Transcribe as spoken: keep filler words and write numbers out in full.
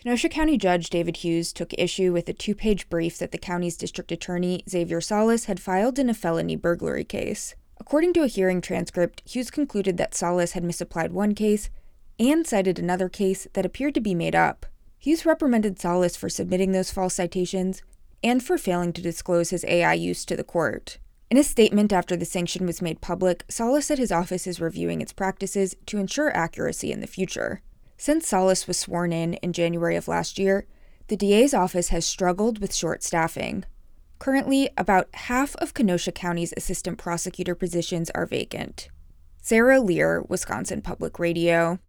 Kenosha County Judge David Hughes took issue with a two-page brief that the county's district attorney, Xavier Salas, had filed in a felony burglary case. According to a hearing transcript, Hughes concluded that Salas had misapplied one case and cited another case that appeared to be made up. Hughes reprimanded Salas for submitting those false citations and for failing to disclose his A I use to the court. In a statement after the sanction was made public, Salas said his office is reviewing its practices to ensure accuracy in the future. Since Salas was sworn in in January of last year, the D A's office has struggled with short staffing. Currently, about half of Kenosha County's assistant prosecutor positions are vacant. Sarah Lear, Wisconsin Public Radio.